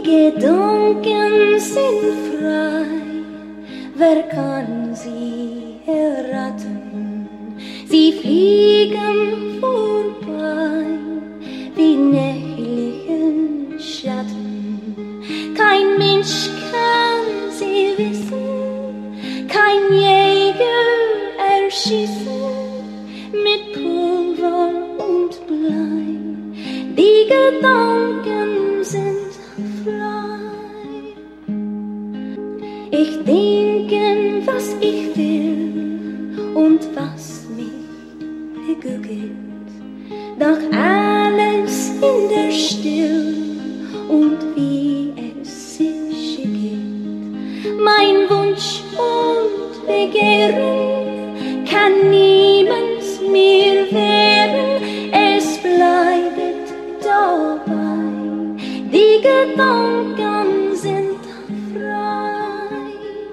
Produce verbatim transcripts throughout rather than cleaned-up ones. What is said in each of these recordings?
Gedanken sind frei, wer kann sie erraten? Sie fliegen vorbei wie nächtlichen Schatten. Kein Mensch kann sie wissen, kein Jäger erschießen mit Pulver und Blei. Die Gedanken sind frei. Ich denke, was ich will und was mich beglückt. Doch alles in der Stille und wie es sich schickt. Mein Wunsch und Begehren kann niemand mir wehren. Es bleibt dabei, die Gedanken sind frei.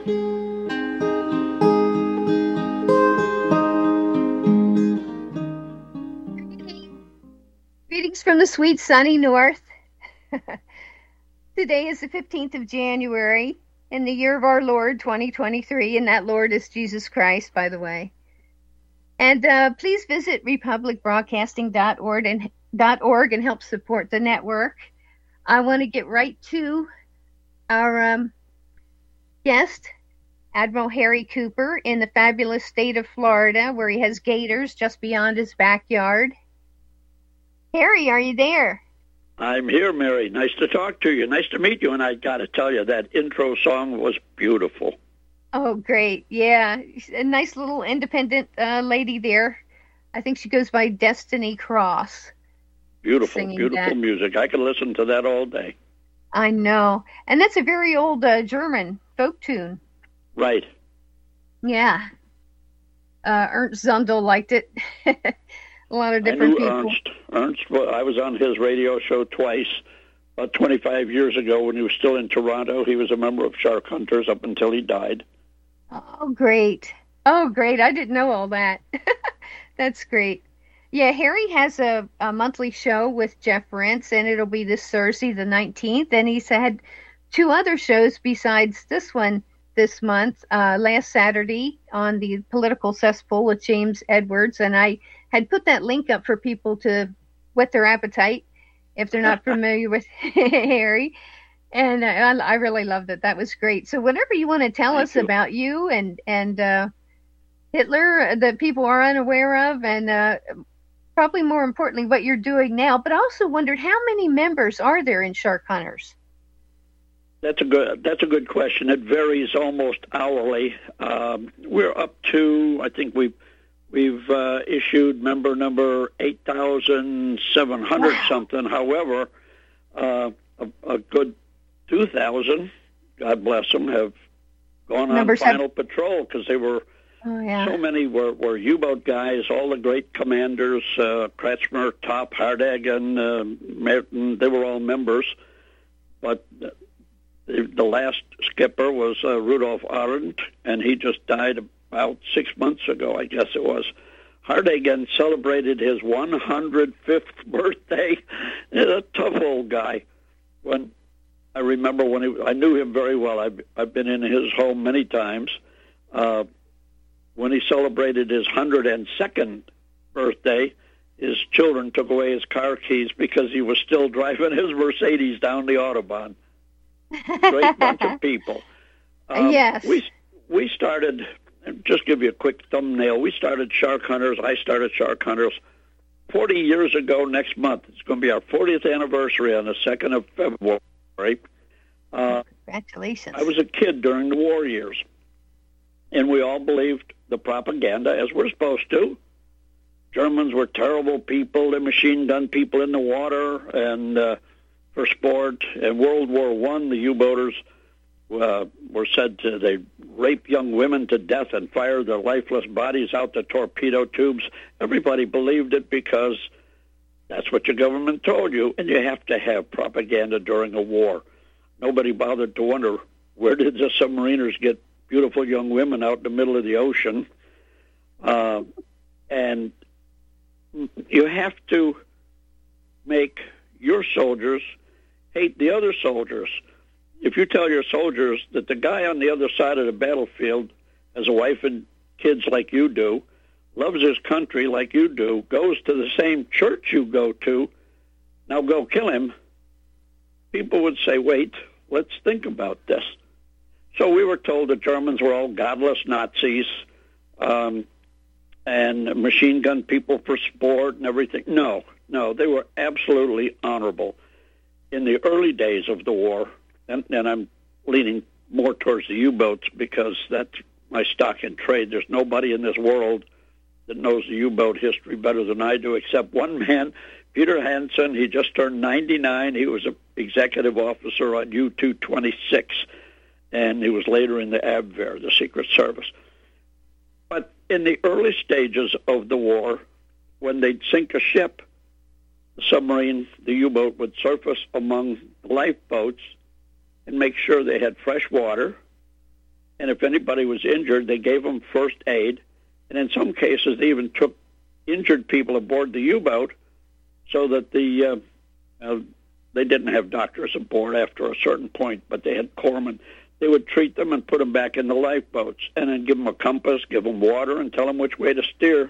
Greetings from the sweet sunny north. Today is the fifteenth of January in the year of our Lord twenty twenty-three, and that Lord is Jesus Christ, by the way. And uh, please visit republic broadcasting dot org and, .org and help support the network. I want to get right to our um, guest, Admiral Harry Cooper, in the fabulous state of Florida, where he has gators just beyond his backyard. Harry, are you there? I'm here, Mary. Nice to talk to you. Nice to meet you. And I got to tell you, that intro song was beautiful. Oh, great. Yeah. A nice little independent uh, lady there. I think she goes by Destiny Cross. Beautiful, beautiful that. music. I could listen to that all day. I know. And that's a very old uh, German folk tune. Right. Yeah. Uh, Ernst Zundel liked it. A lot of different I knew people. Ernst. Ernst, well, I was on his radio show twice. About twenty-five years ago when he was still in Toronto, he was a member of Shark Hunters up until he died. Oh, great. Oh, great. I didn't know all that. That's great. Yeah, Harry has a, a monthly show with Jeff Rentz, and it'll be this Thursday, the nineteenth. And he's had two other shows besides this one this month. Uh, last Saturday on the Political Cesspool with James Edwards, and I had put that link up for people to whet their appetite if they're not familiar with Harry. And I, I really loved it. That was great. So whatever you want to tell Thank us you. about you and, and uh, Hitler that people are unaware of, and uh, probably more importantly, what you're doing now. But I also wondered, how many members are there in Shark Hunters? That's a good. That's a good question. It varies almost hourly. Um, we're up to, I think we've we've uh, issued member number eight thousand seven hundred wow. something. However, uh, a, a good two thousand, God bless them, have gone on Number final seven. patrol because they were. Oh, yeah. So many were, were U-boat guys, all the great commanders, uh, Kretschmer, Top, Hardeggen, uh, Merton, they were all members. But the, the last skipper was uh, Rudolf Arendt, and he just died about six months ago, I guess it was. Hardeggen celebrated his one hundred fifth birthday. He's a tough old guy. When I remember when he, I knew him very well. I've, I've been in his home many times. Uh, When he celebrated his one hundred second birthday, his children took away his car keys because he was still driving his Mercedes down the Autobahn. Great bunch of people. Um, yes. We, we started, just give you a quick thumbnail, we started Shark Hunters, I started Shark Hunters forty years ago next month. It's going to be our fortieth anniversary on the second of February. Uh, Congratulations. I was a kid during the war years, and we all believed the propaganda as we're supposed to. Germans were terrible people. They machine gun people in the water and uh, for sport. In World War One, the U-boaters uh, were said to they rape young women to death and fire their lifeless bodies out the torpedo tubes. Everybody believed it because that's what your government told you, and you have to have propaganda during a war. Nobody bothered to wonder, where did the submariners get beautiful young women out in the middle of the ocean? Uh, and you have to make your soldiers hate the other soldiers. If you tell your soldiers that the guy on the other side of the battlefield has a wife and kids like you do, loves his country like you do, goes to the same church you go to, now go kill him, people would say, wait, let's think about this. So we were told the Germans were all godless Nazis um, and machine gun people for sport and everything. No, no, they were absolutely honorable. In the early days of the war, and, and I'm leaning more towards the U-boats because that's my stock in trade. There's nobody in this world that knows the U-boat history better than I do, except one man, Peter Hansen. He just turned ninety-nine. He was an executive officer on U two twenty-six, and he was later in the Abwehr, the Secret Service. But in the early stages of the war, when they'd sink a ship, the submarine, the U-boat, would surface among lifeboats and make sure they had fresh water. And if anybody was injured, they gave them first aid. And in some cases, they even took injured people aboard the U-boat so that the uh, uh, they didn't have doctors aboard after a certain point, but they had corpsmen. They would treat them and put them back in the lifeboats and then give them a compass, give them water, and tell them which way to steer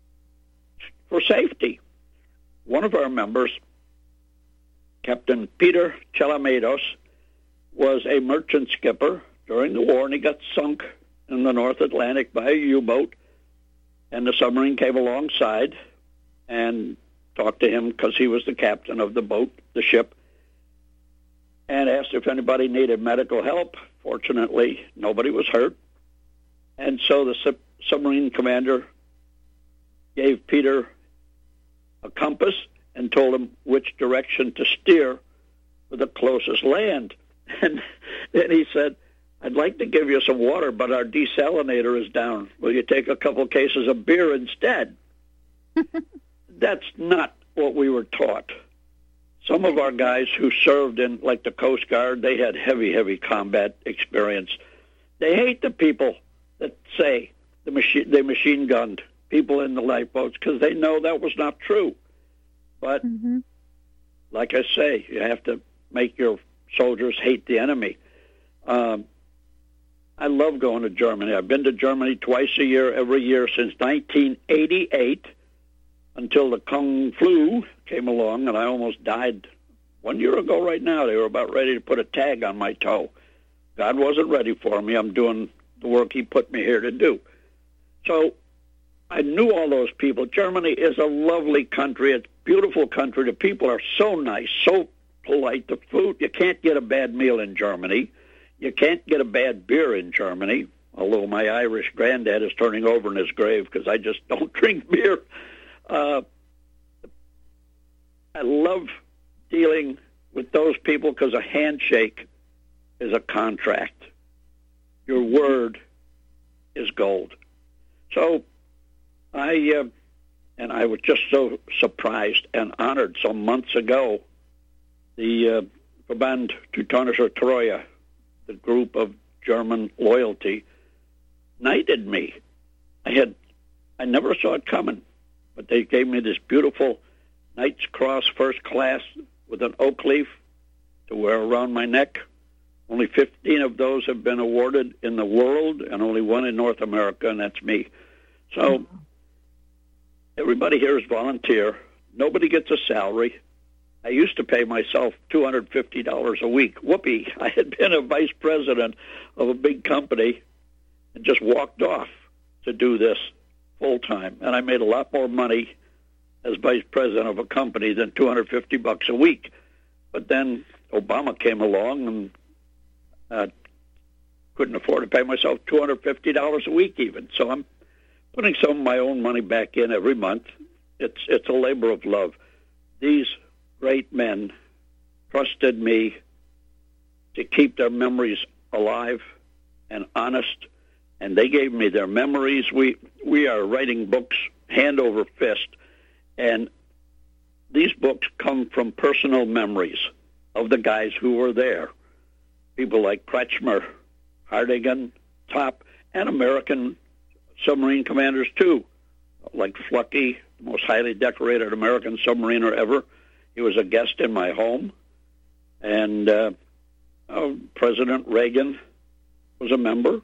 for safety. One of our members, Captain Peter Chalamedos, was a merchant skipper during the war, and he got sunk in the North Atlantic by a U-boat, and the submarine came alongside and talked to him because he was the captain of the boat, the ship, and asked if anybody needed medical help. Fortunately, nobody was hurt. And so the sub- submarine commander gave Peter a compass and told him which direction to steer for the closest land. And then he said, I'd like to give you some water, but our desalinator is down. Will you take a couple cases of beer instead? That's not what we were taught. Some of our guys who served in, like the Coast Guard, they had heavy, heavy combat experience. They hate the people that say the machine, they machine gunned people in the lifeboats because they know that was not true. But mm-hmm. like I say, you have to make your soldiers hate the enemy. Um, I love going to Germany. I've been to Germany twice a year, every year since nineteen eighty-eight, until the Kung Flu came along, and I almost died one year ago right now. They were about ready to put a tag on my toe. God wasn't ready for me. I'm doing the work he put me here to do. So I knew all those people. Germany is a lovely country. It's a beautiful country. The people are so nice, so polite. The food, you can't get a bad meal in Germany. You can't get a bad beer in Germany, although my Irish granddad is turning over in his grave because I just don't drink beer. Uh, I love dealing with those people because a handshake is a contract. Your word is gold. So I, uh, and I was just so surprised and honored some months ago, the uh, Verband Teutonischer Treue, the group of German loyalty, knighted me. I had, I never saw it coming, but they gave me this beautiful Knight's Cross First Class with an oak leaf to wear around my neck. Only fifteen of those have been awarded in the world, and only one in North America, and that's me. So mm-hmm. everybody here is volunteer. Nobody gets a salary. I used to pay myself two hundred fifty dollars a week. Whoopee. I had been a vice president of a big company and just walked off to do this full time. And I made a lot more money as vice president of a company than two hundred fifty bucks a week. But then Obama came along and uh, couldn't afford to pay myself two hundred fifty dollars a week even. So I'm putting some of my own money back in every month. It's it's a labor of love. These great men trusted me to keep their memories alive and honest, and they gave me their memories. We we are writing books hand over fist, and these books come from personal memories of the guys who were there. People like Kretschmer, Hardigan, Top, and American submarine commanders too, like Fluckey, the most highly decorated American submariner ever. He was a guest in my home. And uh, uh, President Reagan was a member.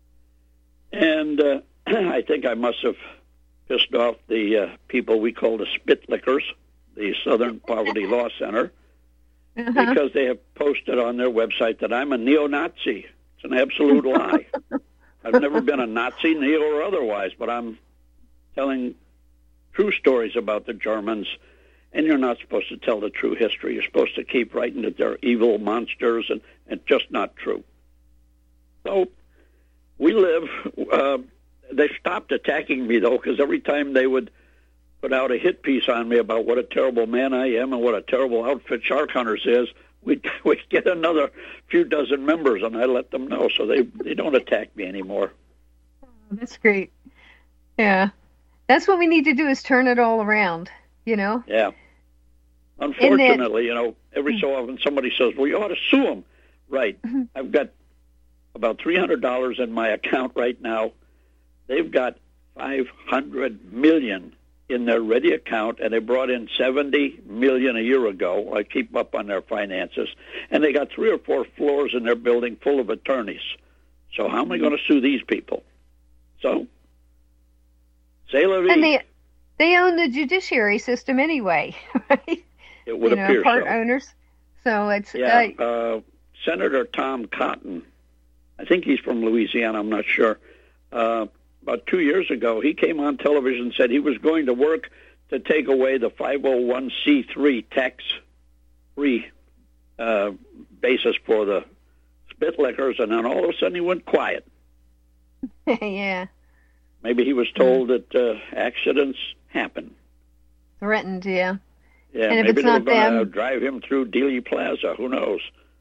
And uh, I think I must have pissed off the uh, people we call the Spitlickers, the Southern Poverty Law Center, uh-huh. because they have posted on their website that I'm a neo-Nazi. It's an absolute lie. I've never been a Nazi, neo or otherwise, but I'm telling true stories about the Germans, and you're not supposed to tell the true history. You're supposed to keep writing that they're evil monsters, and it's just not true. So we live... Uh, they stopped attacking me, though, because every time they would put out a hit piece on me about what a terrible man I am and what a terrible outfit Shark Hunters is, we'd, we'd get another few dozen members, and I let them know, so they, they don't attack me anymore. Oh, that's great. Yeah. That's what we need to do is turn it all around, you know? Yeah. Unfortunately, then, you know, every so often somebody says, well, you ought to sue them. Right. Mm-hmm. I've got about three hundred dollars in my account right now. They've got five hundred million dollars in their ready account, and they brought in seventy million dollars a year ago. I keep up on their finances. And they got three or four floors in their building full of attorneys. So how am I going to sue these people? So, say la vie. And they, they own the judiciary system anyway, right? It would you know, appear part so. owners. So it's... Yeah, uh, uh, Senator Tom Cotton, I think he's from Louisiana, I'm not sure, uh, about two years ago, he came on television and said he was going to work to take away the five oh one c three tax-free uh, basis for the Spitlickers, and then all of a sudden he went quiet. Yeah. Maybe he was told that uh, accidents happen. Threatened, yeah. Yeah, and if maybe it's not they were going to them... drive him through Dealey Plaza. Who knows?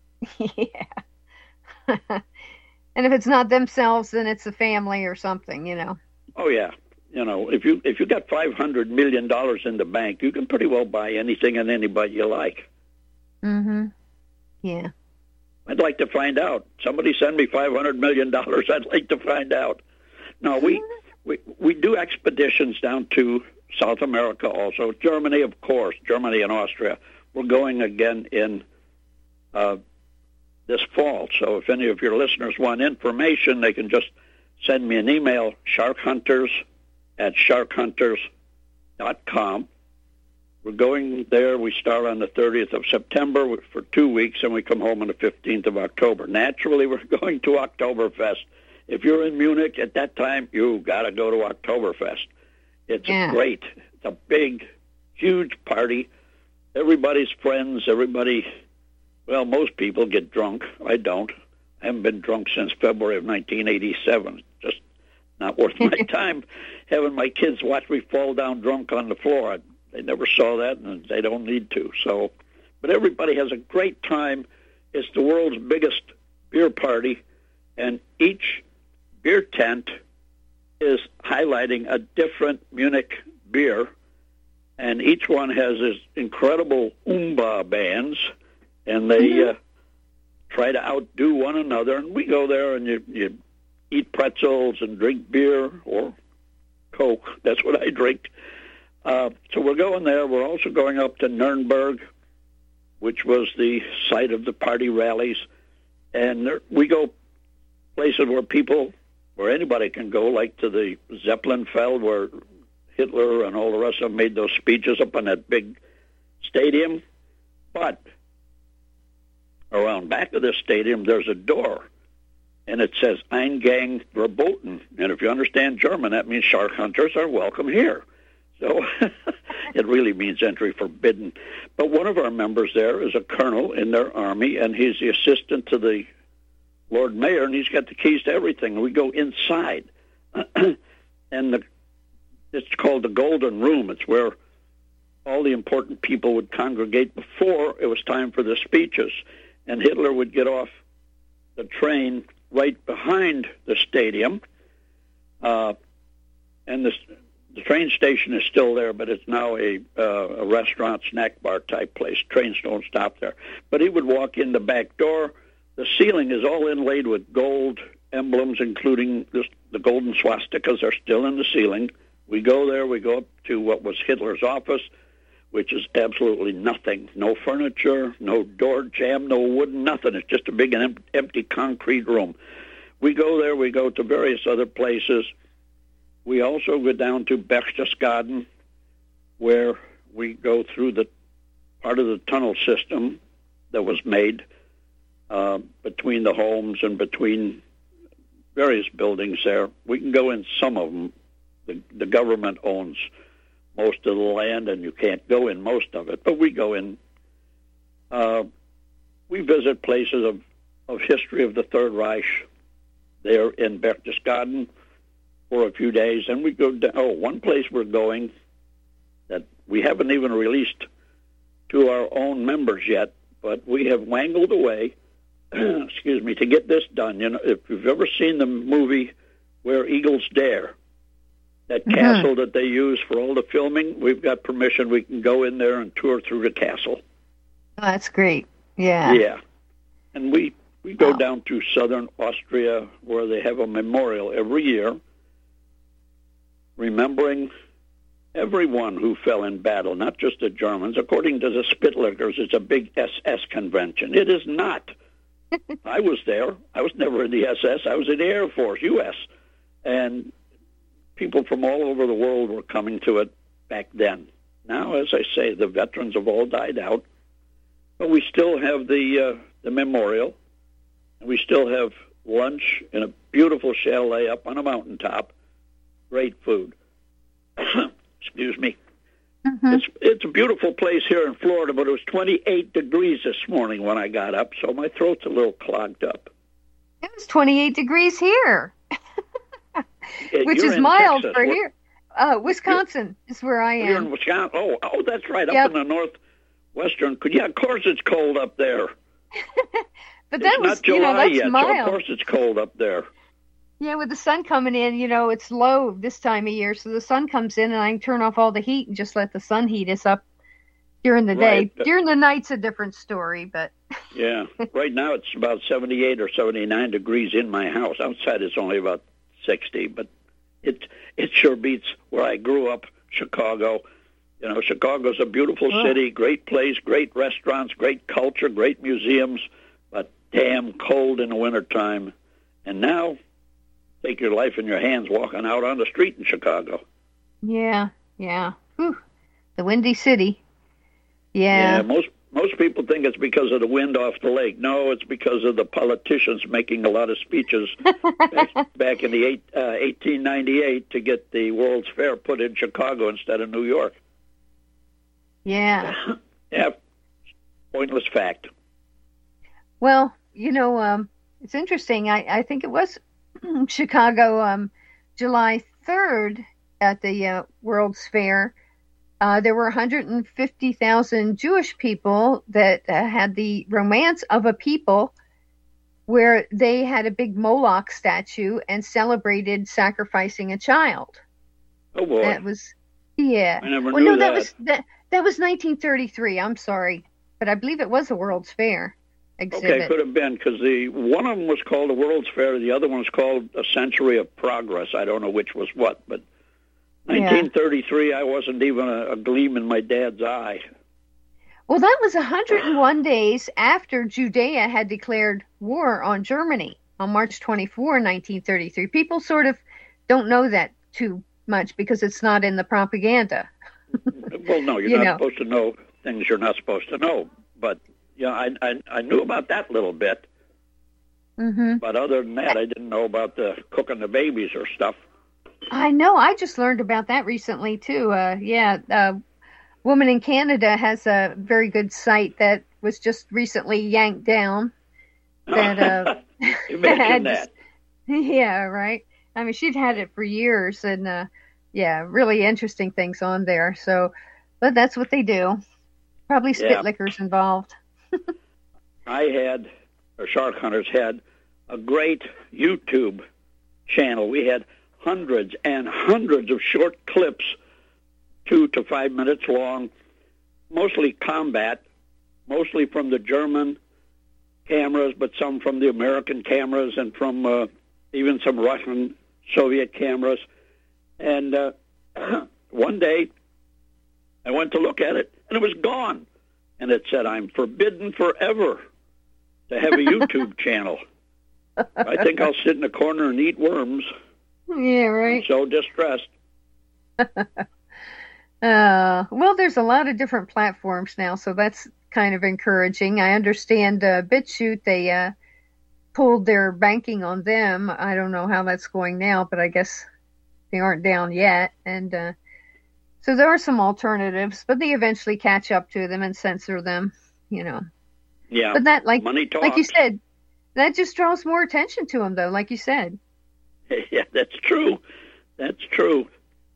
Yeah. And if it's not themselves, then it's the family or something, you know. Oh, yeah. You know, if you if you got five hundred million dollars in the bank, you can pretty well buy anything and anybody you like. Mm-hmm. Yeah. I'd like to find out. Somebody send me five hundred million dollars. I'd like to find out. No, we, we, we do expeditions down to South America also. Germany, of course. Germany and Austria. We're going again in... Uh, this fall. So if any of your listeners want information, they can just send me an email, sharkhunters at sharkhunters dot com. We're going there. We start on the thirtieth of September for two weeks, and we come home on the fifteenth of October. Naturally, we're going to Oktoberfest. If you're in Munich at that time, you got to go to Oktoberfest. It's yeah. great. It's a big, huge party. Everybody's friends, everybody... Well, most people get drunk. I don't. I haven't been drunk since February of nineteen eighty-seven. Just not worth my time having my kids watch me fall down drunk on the floor. I, they never saw that, and they don't need to. So, but everybody has a great time. It's the world's biggest beer party, and each beer tent is highlighting a different Munich beer, and each one has this incredible Oomba bands, and they mm-hmm. uh, try to outdo one another. And we go there, and you, you eat pretzels and drink beer or Coke. That's what I drink. Uh, so we're going there. We're also going up to Nuremberg, which was the site of the party rallies. And there, we go places where people, where anybody can go, like to the Zeppelinfeld, where Hitler and all the rest of them made those speeches up on that big stadium. But around back of this stadium, there's a door, and it says Eingang verboten. And if you understand German, that means shark hunters are welcome here. So it really means entry forbidden. But one of our members there is a colonel in their army, and he's the assistant to the Lord Mayor, and he's got the keys to everything. We go inside, and the, it's called the Golden Room. It's where all the important people would congregate before it was time for the speeches. And Hitler would get off the train right behind the stadium, uh, and the, the train station is still there, but it's now a, uh, a restaurant, snack bar type place. Trains don't stop there. But he would walk in the back door. The ceiling is all inlaid with gold emblems, including this, the golden swastikas are still in the ceiling. We go there. We go up to what was Hitler's office. which is absolutely nothing. No furniture, no door jamb, no wooden, nothing. It's just a big and empty concrete room. We go there. We go to various other places. We also go down to Berchtesgaden, where we go through the part of the tunnel system that was made uh, between the homes and between various buildings there. We can go in some of them. The, the government owns most of the land, and you can't go in most of it, but we go in. Uh, we visit places of, of history of the Third Reich there in Berchtesgaden for a few days, and we go down. Oh, one place we're going that we haven't even released to our own members yet, but we have wangled away, excuse me, to get this done. You know, if you've ever seen the movie Where Eagles Dare, that mm-hmm. castle that they use for all the filming, we've got permission. We can go in there and tour through the castle. Oh, that's great. Yeah. Yeah. And we, we go wow. down to southern Austria, where they have a memorial every year remembering everyone who fell in battle, not just the Germans. According to the Spittlers, it's a big S S convention. It is not. I was there. I was never in the S S. I was in the Air Force, U S And people from all over the world were coming to it back then. Now, as I say, the veterans have all died out. But we still have the, uh, the memorial. And we still have lunch in a beautiful chalet up on a mountaintop. Great food. Excuse me. Mm-hmm. It's it's a beautiful place here in Florida, but it was twenty-eight degrees this morning when I got up, so my throat's a little clogged up. It was twenty-eight degrees here, which You're is mild Texas. for What? here. Uh, Wisconsin is where I am. You're in Wisconsin. Oh, oh, that's right, up Yep. in the northwestern. Yeah, of course it's cold up there. But that it's was, not July you know, that's yet, mild. so of course it's cold up there. Yeah, with the sun coming in, you know, it's low this time of year, so the sun comes in and I can turn off all the heat and just let the sun heat us up during the Right. day. During the night's a different story, but... Yeah. Right now it's about seventy-eight or seventy-nine degrees in my house. Outside it's only about sixty, but it, it sure beats where I grew up, Chicago. You know, Chicago's a beautiful Oh. city, great place, great restaurants, great culture, great museums, but damn cold in the wintertime. And now... take your life in your hands walking out on the street in Chicago. Yeah, yeah. Whew. The Windy City. Yeah. Yeah, most most people think it's because of the wind off the lake. No, it's because of the politicians making a lot of speeches back, back in the eight, uh, eighteen ninety-eight to get the World's Fair put in Chicago instead of New York. Yeah. Yeah, pointless fact. Well, you know, um, it's interesting. I, I think it was Chicago, um, July third at the uh, World's Fair. Uh, there were one hundred fifty thousand Jewish people that uh, had the romance of a people where they had a big Moloch statue and celebrated sacrificing a child. Oh, boy. That was, yeah. I never well, knew no, that that. was that, that was nineteen thirty-three. I'm sorry, but I believe it was a World's Fair exhibit. Okay, could have been, because the one of them was called the World's Fair, the other one was called A Century of Progress. I don't know which was what, but nineteen thirty-three, I wasn't even a, a gleam in my dad's eye. Well, that was one hundred one days after Judea had declared war on Germany on March twenty-fourth, nineteen thirty-three. People sort of don't know that too much because it's not in the propaganda. Well, no, you're You not know. supposed to know things you're not supposed to know. But, yeah, I, I, I knew about that little bit. Mm-hmm. But other than that, I didn't know about the cooking the babies or stuff. I know. I just learned about that recently, too. Uh, yeah, a woman in Canada has a very good site that was just recently yanked down. That, uh, Imagine had- that. Yeah, right. I mean, she'd had it for years, and uh, yeah, really interesting things on there. So, but that's what they do. Probably spit Yeah. lickers involved. I had, or Shark Hunters had, a great YouTube channel. We had hundreds and hundreds of short clips, two to five minutes long, mostly combat, mostly from the German cameras, but some from the American cameras and from uh, even some Russian Soviet cameras. And uh, one day I went to look at it, and it was gone. And it said, I'm forbidden forever to have a YouTube channel. I think I'll sit in a corner and eat worms. Yeah, right. I'm so distressed. Uh, well, there's a lot of different platforms now, so that's kind of encouraging. I understand uh, BitChute, they uh, pulled their banking on them. I don't know how that's going now, but I guess they aren't down yet. And uh, so there are some alternatives, but they eventually catch up to them and censor them, you know. Yeah. But that, like, Money talks. like you said, that just draws more attention to them, though, like you said. Yeah, that's true. That's true.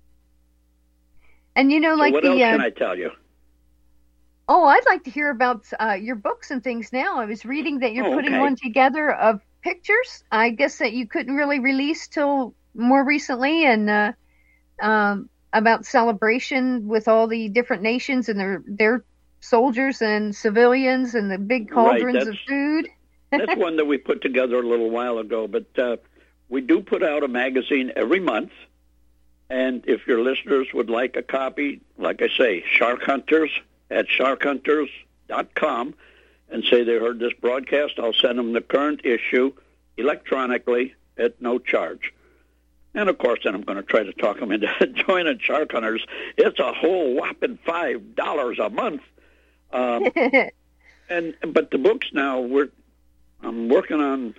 And, you know, So like what the... else uh, can I tell you? Oh, I'd like to hear about uh, your books and things now. I was reading that you're Oh, putting okay. one together of pictures. I guess that you couldn't really release till more recently, and uh, um, about celebration with all the different nations and their their soldiers and civilians and the big cauldrons of that's- food. That's one that we put together a little while ago, but uh, we do put out a magazine every month. And if your listeners would like a copy, like I say, Shark Hunters at shark hunters dot com, and say they heard this broadcast, I'll send them the current issue electronically at no charge. And, of course, then I'm going to try to talk them into joining Shark Hunters. It's a whole whopping five dollars a month. Um, and But the books now, we're I'm working on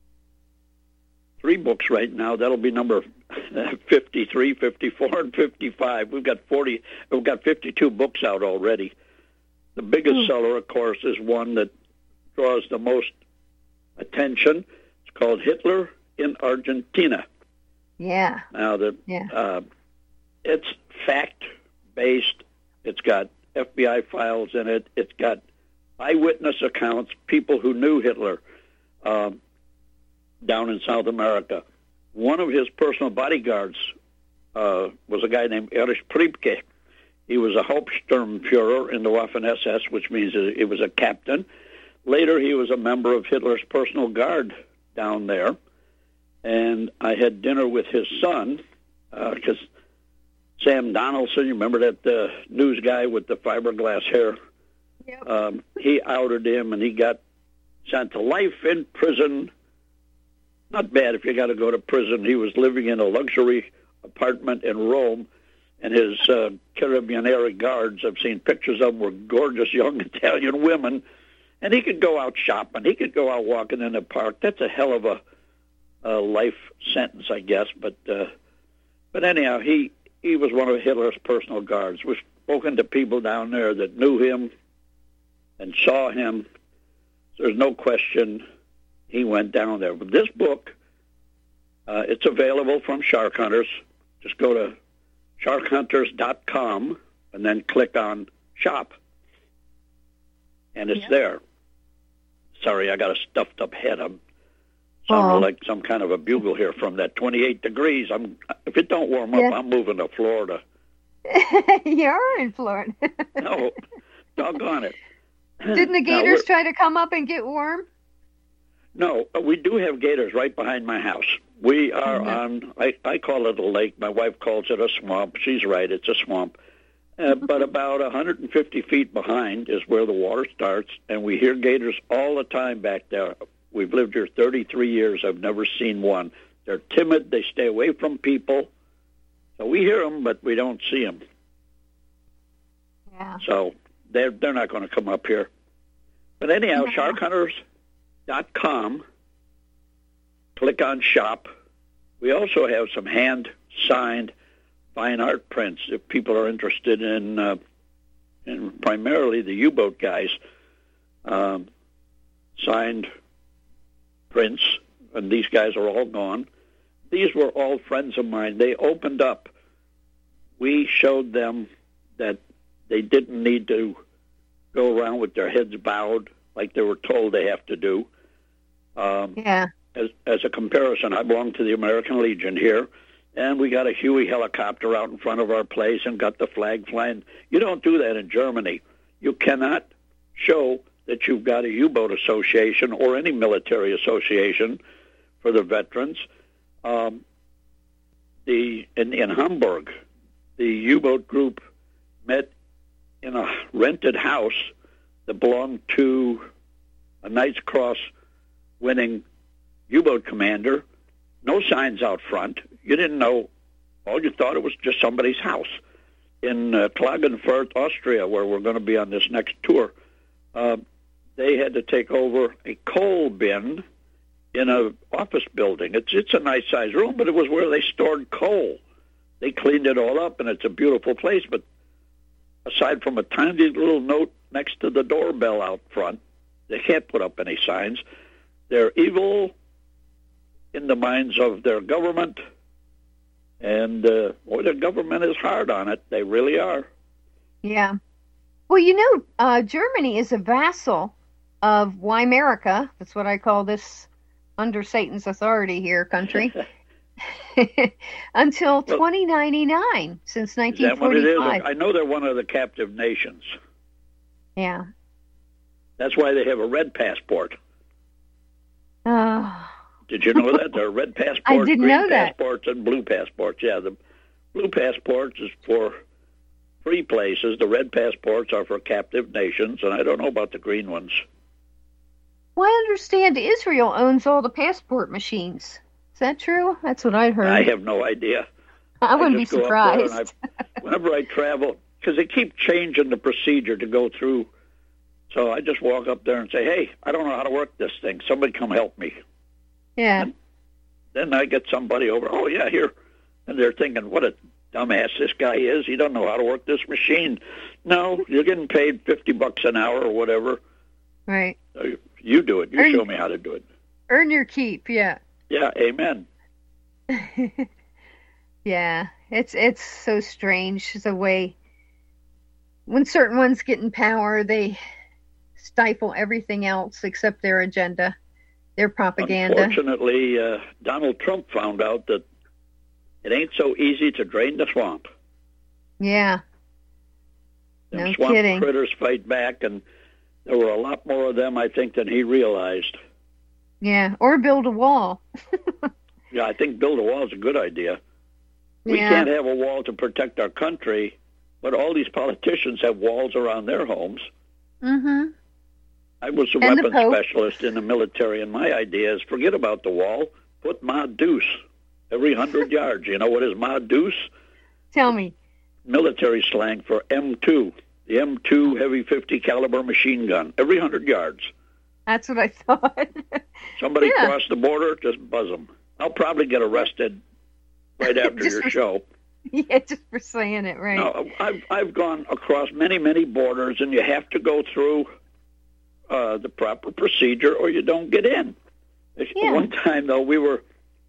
three books right now. That'll be number fifty-three, fifty-four, and fifty-five. We've got forty. We've got fifty-two books out already. The biggest mm. seller, of course, is one that draws the most attention. It's called Hitler in Argentina. Yeah. Now, the yeah. uh, it's fact-based. It's got F B I files in it. It's got eyewitness accounts, people who knew Hitler um, down in South America. One of his personal bodyguards uh, was a guy named Erich Priebke. He was a Hauptsturmführer in the Waffen-S S, which means he was a captain. Later, he was a member of Hitler's personal guard down there. And I had dinner with his son, because uh, Sam Donaldson, you remember that uh, news guy with the fiberglass hair? Yep. Um, he outed him, and he got sent to life in prison. Not bad if you got to go to prison. He was living in a luxury apartment in Rome, and his uh, Carabinieri guards, I've seen pictures of them, were gorgeous young Italian women, and he could go out shopping. He could go out walking in the park. That's a hell of a, a life sentence, I guess. But uh, but anyhow, he, he was one of Hitler's personal guards. We've spoken to people down there that knew him and saw him. There's no question he went down there. But this book, uh, it's available from Shark Hunters. Just go to shark hunters dot com and then click on Shop. And it's yeah. there. Sorry, I got a stuffed up head. I'm sounding Oh. like some kind of a bugle here from that twenty-eight degrees. I'm if it don't warm up, Yeah. I'm moving to Florida. You're in Florida. No, doggone it. Didn't the Now, gators we're- try to come up and get warm? No, we do have gators right behind my house. We are Mhm. on, I, I call it a lake. My wife calls it a swamp. She's right, it's a swamp. Uh, but about one hundred fifty feet behind is where the water starts, and we hear gators all the time back there. We've lived here thirty-three years. I've never seen one. They're timid. They stay away from people. So we hear them, but we don't see them. Yeah. So they're, they're not going to come up here. But anyhow, No. shark hunters dot com. Click on Shop. We also have some hand-signed fine art prints if people are interested in, uh, in primarily the U-boat guys. Um, signed prints, and these guys are all gone. These were all friends of mine. They opened up. We showed them that they didn't need to go around with their heads bowed like they were told they have to do. Um, Yeah. As, as a comparison, I belong to the American Legion here, and we got a Huey helicopter out in front of our place and got the flag flying. You don't do that in Germany. You cannot show that you've got a U-boat association or any military association for the veterans. Um, the in, in Hamburg, the U-boat group met in a rented house that belonged to a Knight's Cross winning U-boat commander. No signs out front. You didn't know. All you thought it was just somebody's house. In uh, Klagenfurt, Austria, where we're going to be on this next tour, uh, they had to take over a coal bin in a office building. It's it's a nice sized room, but it was where they stored coal. They cleaned it all up, and it's a beautiful place. But aside from a tiny little note next to the doorbell out front, they can't put up any signs. They're evil in the minds of their government, and uh, boy, the government is hard on it. They really are. Yeah. Well, you know, uh, Germany is a vassal of Weimerica. That's what I call this under Satan's authority here country. Until well, twenty ninety-nine, since nineteen forty-five. Is that what it is? I know they're one of the captive nations. Yeah. That's why they have a red passport. Oh. Did you know that? There are red passports, I didn't green know that. passports, and blue passports. Yeah, the blue passports is for free places. The red passports are for captive nations, and I don't know about the green ones. Well, I understand Israel owns all the passport machines. Is that true? That's what I heard. I have no idea. I wouldn't I be surprised. I, whenever I travel, because they keep changing the procedure to go through, so I just walk up there and say, hey, I don't know how to work this thing. Somebody come help me. Yeah. And then I get somebody over, oh, yeah, here. And they're thinking, what a dumbass this guy is. He doesn't know how to work this machine. No, you're getting paid fifty bucks an hour or whatever. Right. So you do it. You earn, show me how to do it. Earn your keep, yeah. Yeah, amen. Yeah, it's it's so strange the way when certain ones get in power, they stifle everything else except their agenda, their propaganda. Unfortunately, uh, Donald Trump found out that it ain't so easy to drain the swamp. Yeah. Them no swamp kidding. critters fight back, and there were a lot more of them, I think, than he realized. Yeah, or build a wall. Yeah, I think build a wall is a good idea. We yeah. can't have a wall to protect our country, but all these politicians have walls around their homes. Mm-hmm. I was a and weapons specialist in the military, and my idea is forget about the wall. Put Ma Deuce every hundred yards. You know what is Ma Deuce? Tell me. Military slang for M two, the M two heavy fifty caliber machine gun, every hundred yards. That's what I thought. Somebody yeah. crossed the border, just buzz them. I'll probably get arrested right after your for, show. Yeah, just for saying it, right. No, I've, I've gone across many, many borders, and you have to go through uh, the proper procedure or you don't get in. Yeah. One time, though, we were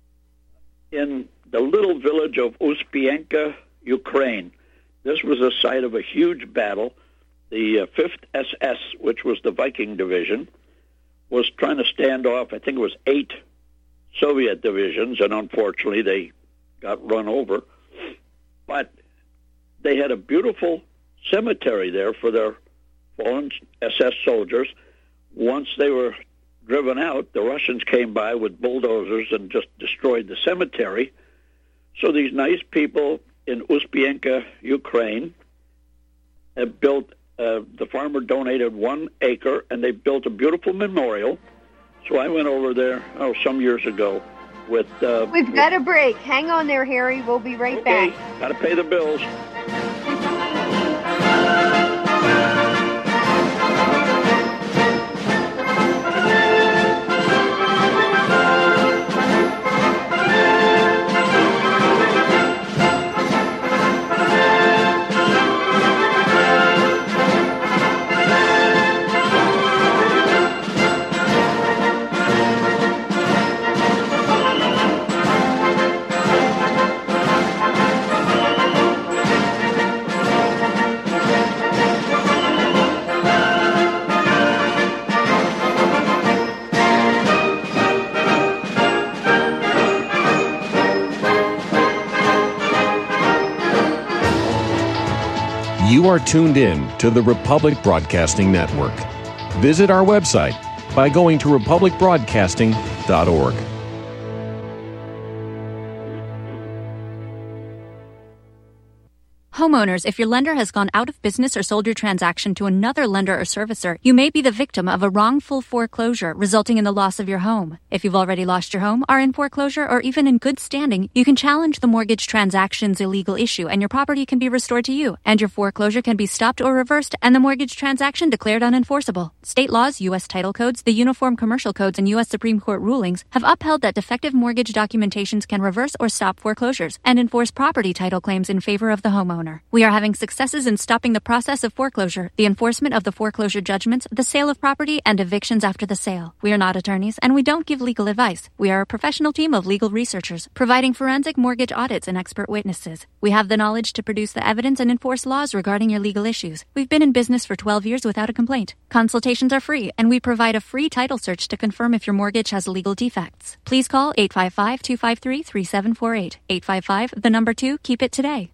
in the little village of Uspienka, Ukraine. This was the site of a huge battle. The uh, fifth S S, which was the Viking division, was trying to stand off, I think it was eight Soviet divisions, and unfortunately they got run over. But they had a beautiful cemetery there for their fallen S S soldiers. Once they were driven out, the Russians came by with bulldozers and just destroyed the cemetery. So these nice people in Uspienka, Ukraine, have built, uh, the farmer donated one acre, and they built a beautiful memorial. So I went over there, oh, some years ago with... Uh, We've got a break. Hang on there, Harry. We'll be right okay, back. Got to pay the bills. You are tuned in to the Republic Broadcasting Network. Visit our website by going to republic broadcasting dot org. Homeowners, if your lender has gone out of business or sold your transaction to another lender or servicer, you may be the victim of a wrongful foreclosure resulting in the loss of your home. If you've already lost your home, are in foreclosure, or even in good standing, you can challenge the mortgage transaction's illegal issue and your property can be restored to you, and your foreclosure can be stopped or reversed and the mortgage transaction declared unenforceable. State laws, U S title codes, the Uniform Commercial Codes, and U S Supreme Court rulings have upheld that defective mortgage documentations can reverse or stop foreclosures and enforce property title claims in favor of the homeowner. We are having successes in stopping the process of foreclosure, the enforcement of the foreclosure judgments, the sale of property, and evictions after the sale. We are not attorneys, and we don't give legal advice. We are a professional team of legal researchers, providing forensic mortgage audits and expert witnesses. We have the knowledge to produce the evidence and enforce laws regarding your legal issues. We've been in business for twelve years without a complaint. Consultations are free, and we provide a free title search to confirm if your mortgage has legal defects. Please call eight five five, two five three, three seven four eight. eight five five, the number two, keep it today.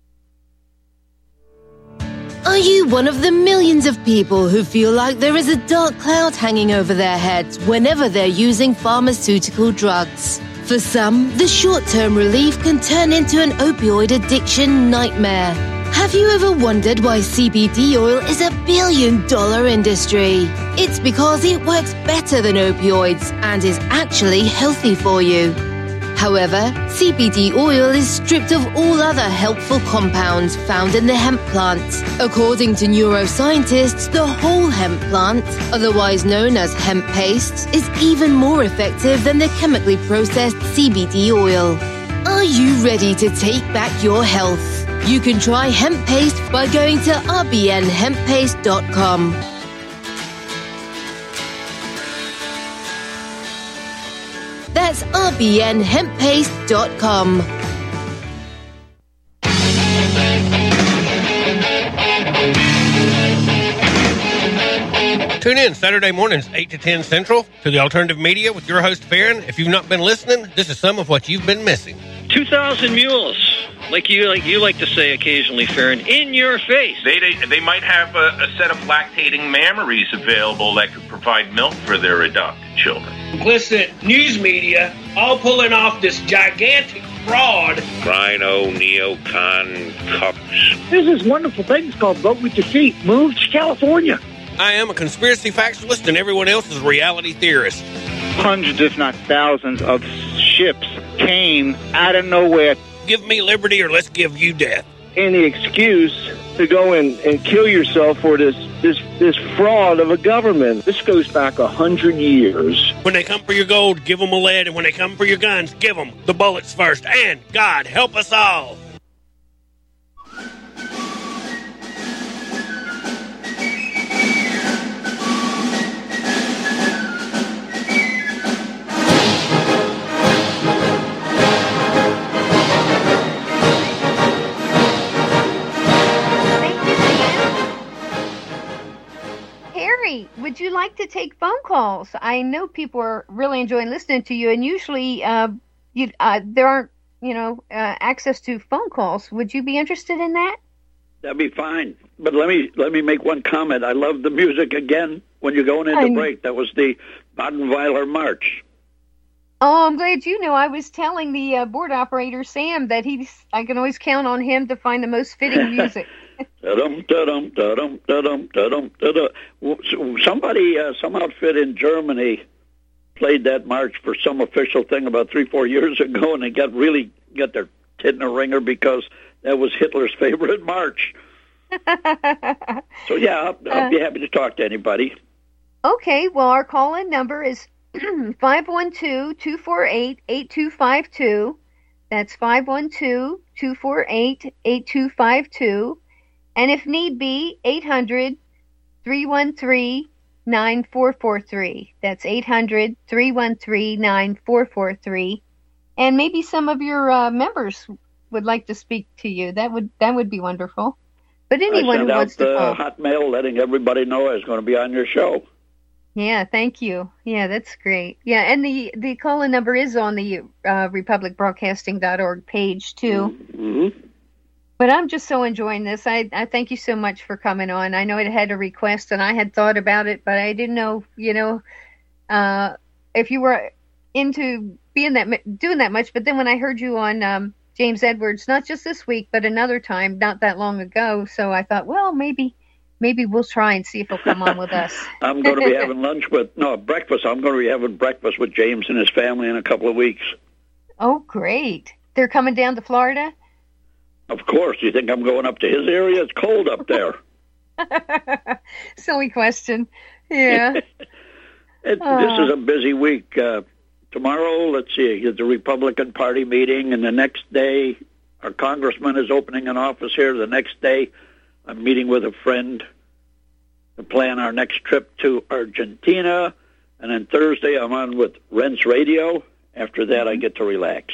Are you one of the millions of people who feel like there is a dark cloud hanging over their heads whenever they're using pharmaceutical drugs? For some, the short-term relief can turn into an opioid addiction nightmare. Have you ever wondered why C B D oil is a billion-dollar industry? It's because it works better than opioids and is actually healthy for you. However, C B D oil is stripped of all other helpful compounds found in the hemp plant. According to neuroscientists, the whole hemp plant, otherwise known as hemp paste, is even more effective than the chemically processed C B D oil. Are you ready to take back your health? You can try hemp paste by going to r b n hemp paste dot com. That's r b n hemp paste dot com. Tune in Saturday mornings, eight to ten Central, to the Alternative Media with your host, Farron. If you've not been listening, this is some of what you've been missing. two thousand mules, like you like you like to say occasionally, Farron, in your face. They they, they might have a, a set of lactating mammaries available that could provide milk for their adopted children. Complicit news media all pulling off this gigantic fraud. Rhino, neocon, cucks. There's this wonderful thing called Vote With Your Feet. Move to California. I am a conspiracy factualist, and everyone else is a reality theorist. Hundreds, if not thousands, of ships came out of nowhere. Give me liberty or let's give you death. Any excuse to go in and kill yourself for this this this fraud of a government. This goes back a hundred years. When they come for your gold, give them a lead, and when they come for your guns, give them the bullets first. And God help us all. Would you like to take phone calls? I know people are really enjoying listening to you, and usually uh, you, uh, there aren't, you know, uh, access to phone calls. Would you be interested in that? That'd be fine. But let me let me make one comment. I love the music again when you're going into break. That was the Badenweiler March. Oh, I'm glad you know. I was telling the uh, board operator, Sam, that he's. I can always count on him to find the most fitting music. Da-dum, da-dum, da-dum, da-dum, da-dum, da-dum. Somebody, uh, some outfit in Germany played that march for some official thing about three, four years ago, and they got really got their tit in a ringer because that was Hitler's favorite march. So, yeah, I'll, I'll uh, be happy to talk to anybody. Okay, well, our call-in number is five one two, two four eight, eight two five two. That's five one two, two four eight, eight two five two. And if need be, eight hundred, three one three, nine four four three. That's eight hundred, three one three, nine four four three. And maybe some of your uh, members would like to speak to you. That would that would be wonderful. But anyone who wants to call. I sent out the hot mail letting everybody know I was going to be on your show. Yeah, thank you. Yeah, that's great. Yeah, and the, the call-in number is on the uh, republic broadcasting dot org page, too. Mm-hmm. But I'm just so enjoying this. I, I thank you so much for coming on. I know it had a request, and I had thought about it, but I didn't know, you know, uh, if you were into being that doing that much. But then when I heard you on um, James Edwards, not just this week, but another time, not that long ago. So I thought, well, maybe maybe we'll try and see if he'll come on with us. I'm going to be having lunch with, no, breakfast. I'm going to be having breakfast with James and his family in a couple of weeks. Oh, great. They're coming down to Florida? Of course. You think I'm going up to his area? It's cold up there. Silly question. Yeah. it, uh, this is a busy week. Uh, tomorrow, let's see, it's the Republican Party meeting, and the next day, our congressman is opening an office here. The next day, I'm meeting with a friend to plan our next trip to Argentina, and then Thursday, I'm on with Rense Radio. After that, I get to relax.